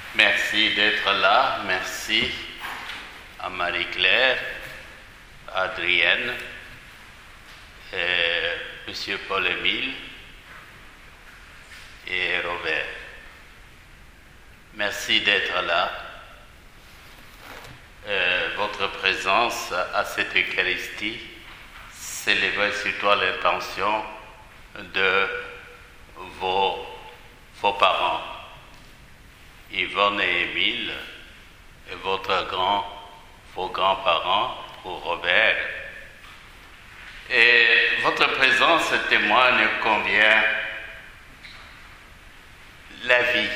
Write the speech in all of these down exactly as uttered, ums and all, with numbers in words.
Merci d'être là. Merci à Marie-Claire, à Adrienne, et M. Paul-Émile et Robert. Merci d'être là. Euh, votre présence à cette Eucharistie célèbre surtout l'intention de vos, vos parents, Yvonne et Émile, et votre grand, vos grands-parents pour Robert. Et votre présence témoigne combien la vie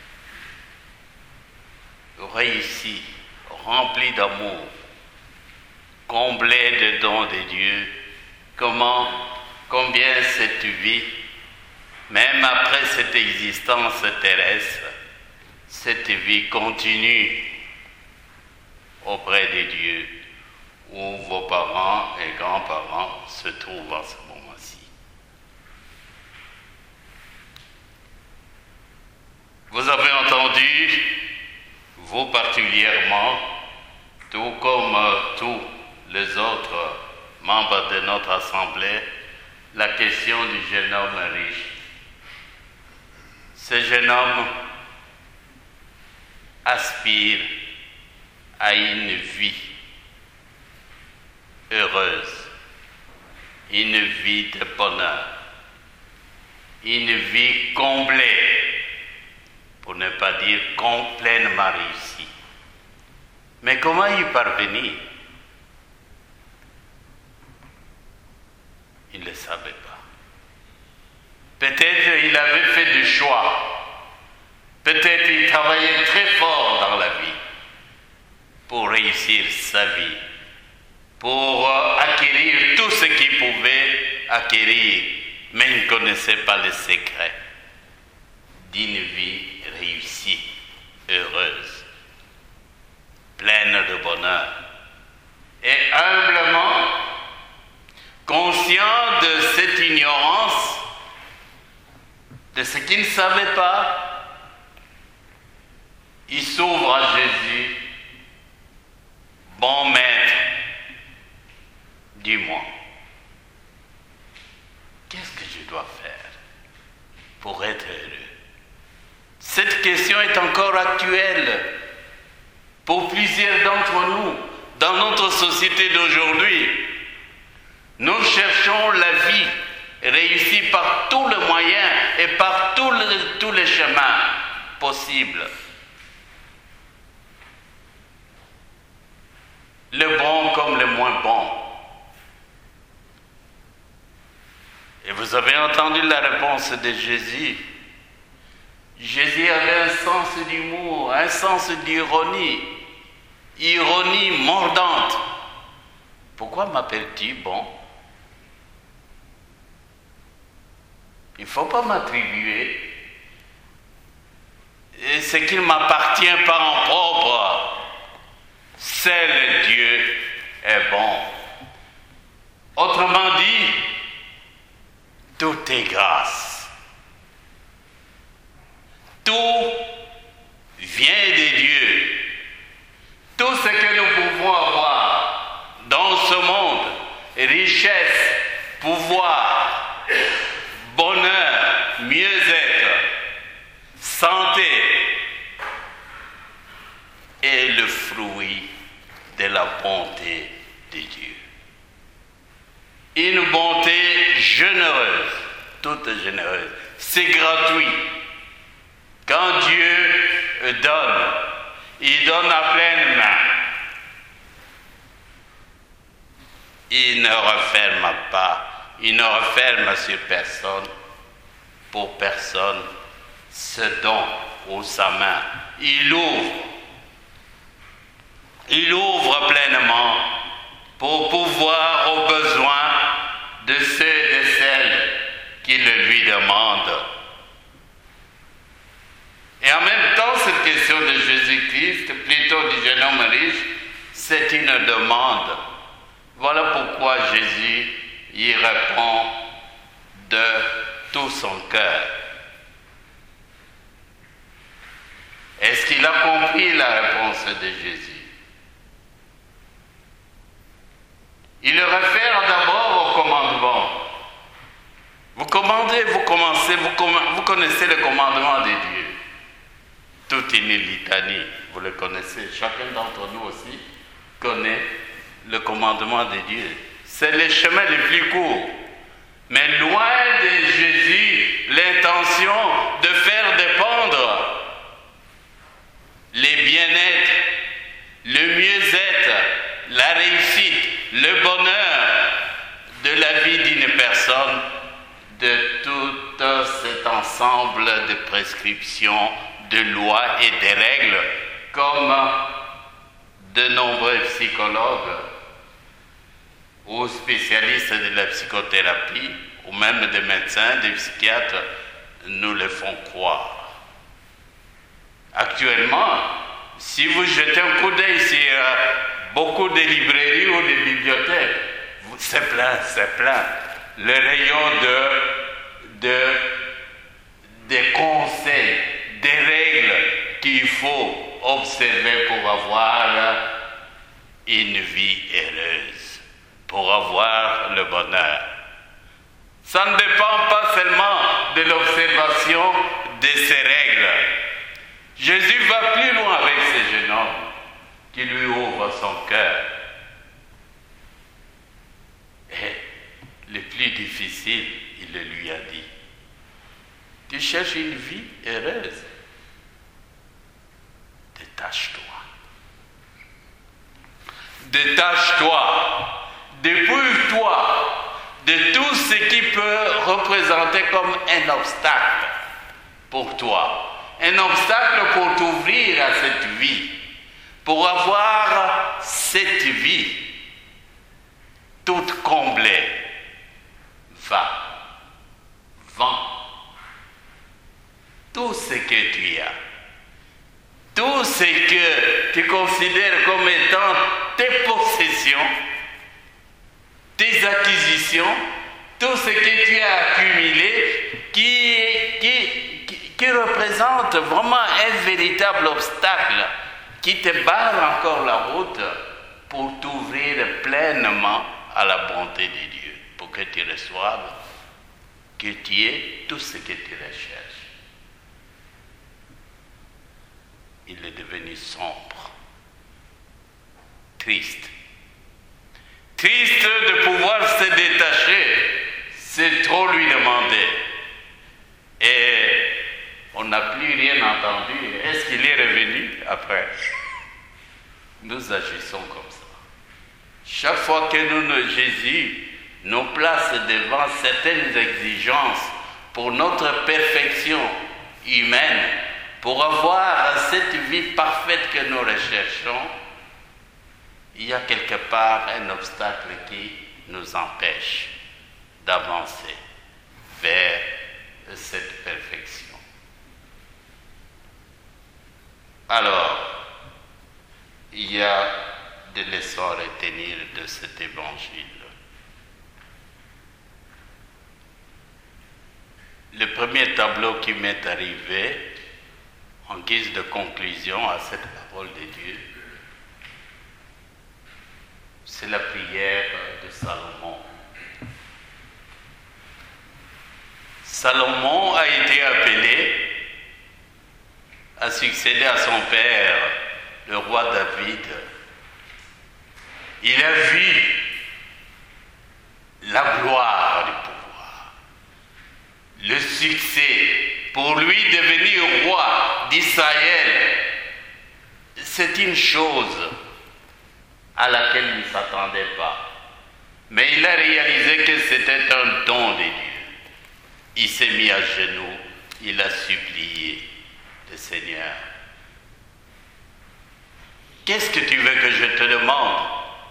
réussie, remplie d'amour, comblée de dons de Dieu, comment, combien cette vie, même après cette existence terrestre, cette vie continue auprès de Dieu, où vos parents et grands-parents se trouvent en ce moment-ci. Vous avez entendu, vous particulièrement, tout comme tous les autres membres de notre assemblée, la question du jeune homme riche. Ce jeune homme aspire à une vie heureuse, une vie de bonheur, une vie comblée, pour ne pas dire complètement réussie. Mais comment y parvenir? Il ne le savait pas. Peut-être il avait fait du choix. Peut-être il travaillait très fort dans la vie pour réussir sa vie, pour acquérir tout ce qu'il pouvait acquérir, mais il ne connaissait pas le secret d'une vie réussie, heureuse, pleine de bonheur. Et humblement, conscient de cette ignorance, de ce qu'il ne savait pas, il s'ouvre à Jésus. Bon maître, dis-moi, qu'est-ce que je dois faire pour être heureux? Cette question est encore actuelle pour plusieurs d'entre nous dans notre société d'aujourd'hui. Nous cherchons la vie réussie par tous les moyens et par tous les, tous les chemins possibles. Le bon comme le moins bon. Et vous avez entendu la réponse de Jésus. Jésus avait un sens d'humour, un sens d'ironie, ironie mordante. Pourquoi m'appelles-tu bon? Il ne faut pas m'attribuer ce qui ne m'appartient pas en propre. Seul Dieu est bon. Autrement dit, tout est grâce. Tout vient de Dieu. Tout ce que nous pouvons avoir dans ce monde, richesse, pouvoir, bonheur, mieux-être, santé, est le fruit de la bonté de Dieu. Une bonté généreuse, toute généreuse. C'est gratuit. Quand Dieu donne, il donne à pleine main. Il ne referme pas, il ne referme sur personne, pour personne, ce don ou sa main. Il ouvre. Il ouvre pleinement pour pouvoir aux besoins de ceux et de celles qui le lui demandent. Et en même temps, cette question de Jésus-Christ, plutôt du jeune homme riche, c'est une demande. Voilà pourquoi Jésus y répond de tout son cœur. Et Est-ce qu'il a compris la réponse de Jésus? Il le réfère d'abord au commandement. Vous commandez, vous commencez, vous, comm- vous connaissez le commandement de Dieu. Toute une litanie, vous le connaissez. Chacun d'entre nous aussi connaît le commandement de Dieu. C'est le chemin le plus court. Mais loin de Jésus, l'intention de faire dépendre les bien-être, le mieux-être, la réussite, le bonheur de la vie d'une personne, de tout cet ensemble de prescriptions, de lois et de règles, comme de nombreux psychologues ou spécialistes de la psychothérapie, ou même des médecins, des psychiatres, nous le font croire. Actuellement, si vous jetez un coup d'œil sur beaucoup de librairies ou de bibliothèques, c'est plein, c'est plein. Le rayon de, de, des conseils, des règles qu'il faut observer pour avoir une vie heureuse, pour avoir le bonheur. Ça ne dépend pas seulement de l'observation de ces règles. Jésus va plus loin avec ce jeune homme qui lui ouvre son cœur. Et le plus difficile, il le lui a dit. Tu cherches une vie heureuse. Détache-toi. Détache-toi. Dépouille-toi de tout ce qui peut représenter comme un obstacle pour toi. Un obstacle pour t'ouvrir à cette vie. Pour avoir cette vie toute comblée. Va. Vends. Tout ce que tu as. Tout ce que tu considères comme étant tes possessions, tes acquisitions, tout ce que tu as accumulé qui, qui, qui, qui représente vraiment un véritable obstacle qui te barre encore la route pour t'ouvrir pleinement à la bonté de Dieu, pour que tu reçoives, que tu aies tout ce que tu recherches. Il est devenu sombre, triste. Triste de pouvoir se détacher, c'est trop lui demander. Et on n'a plus rien entendu. Est-ce qu'il est revenu après? Nous agissons comme ça. Chaque fois que nous, Jésus nous place devant certaines exigences pour notre perfection humaine, pour avoir cette vie parfaite que nous recherchons, il y a quelque part un obstacle qui nous empêche d'avancer vers cette perfection. Alors, il y a des leçons à retenir de cet évangile. Le premier tableau qui m'est arrivé, en guise de conclusion à cette parole de Dieu, c'est la prière de Salomon. Salomon a été appelé à succéder à son père, le roi David. Il a vu la gloire du pouvoir, le succès. Pour lui devenir roi d'Israël, c'est une chose à laquelle il ne s'attendait pas. Mais il a réalisé que c'était un don de Dieu. Il s'est mis à genoux, il a supplié le Seigneur. Qu'est-ce que tu veux que je te demande?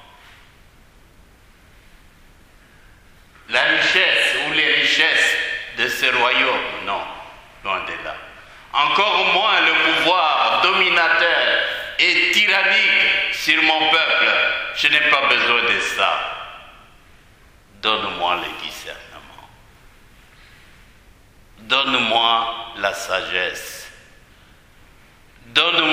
La richesse ou les richesses de ce royaume? Non, loin de là. Encore moins le pouvoir dominateur et tyrannique sur mon peuple. Je n'ai pas besoin de ça. Donne-moi le discernement. Donne-moi la sagesse. Donne-moi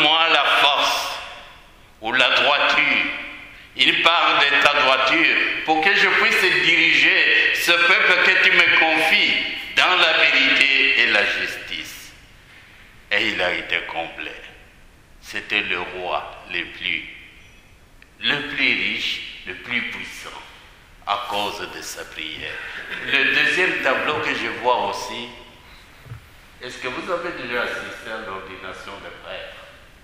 voiture pour que je puisse diriger ce peuple que tu me confies dans la vérité et la justice. Et il a été complet. C'était le roi le plus, le plus riche, le plus puissant à cause de sa prière. Le deuxième tableau que je vois aussi, est-ce que vous avez déjà assisté à l'ordination des prêtres?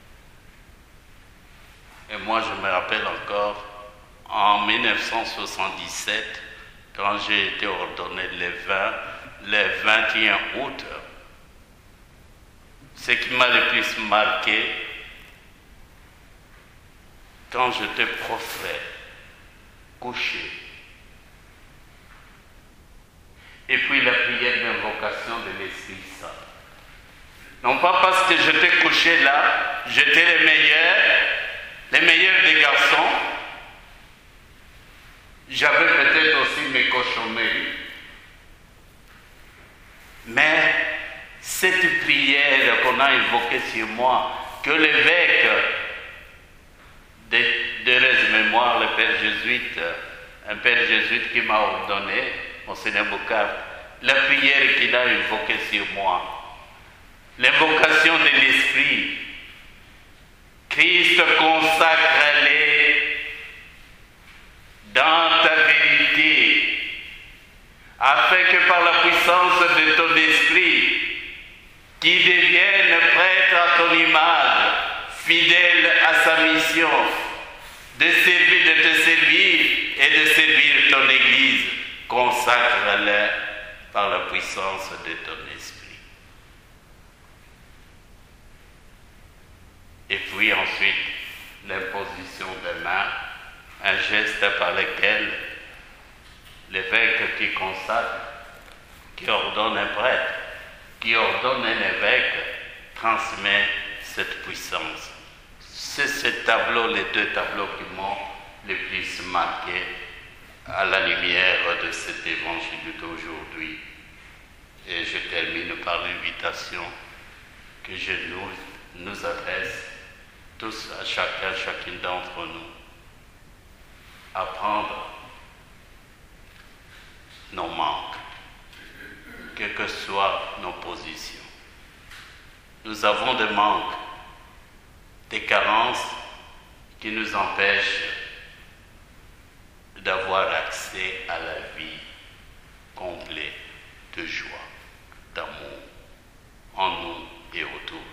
Et moi, je me rappelle encore, en mille neuf cent soixante-dix-sept, quand j'ai été ordonné le, vingt, le vingt et un août, ce qui m'a le plus marqué, quand j'étais prostré, couché, et puis la prière d'invocation de l'Esprit Saint. Non pas parce que j'étais couché là, j'étais le meilleur, les meilleurs des garçons. J'avais peut-être aussi mes cochonneries. Mais cette prière qu'on a invoquée sur moi, que l'évêque de, d'heureuse mémoire, le père jésuite, un père jésuite qui m'a ordonné, Monseigneur Boucard, la prière qu'il a invoquée sur moi, l'invocation de l'Esprit, Christ consacre-les dans ta vérité, afin que par la puissance de ton esprit, qui devienne prêtre à ton image, fidèle à sa mission, de servir, de te servir et de servir ton Église, consacre-les par la puissance de ton esprit. Et puis ensuite, l'imposition des mains, un geste par lequel l'évêque qui consacre, qui ordonne un prêtre, qui ordonne un évêque, transmet cette puissance. C'est ce tableau, les deux tableaux qui m'ont le plus marqué à la lumière de cet évangile d'aujourd'hui. Et je termine par l'invitation que je nous, nous adresse tous, à chacun, chacune d'entre nous, à prendre nos manques, quelles que soient nos positions. Nous avons des manques, des carences qui nous empêchent d'avoir accès à la vie complète de joie, d'amour en nous et autour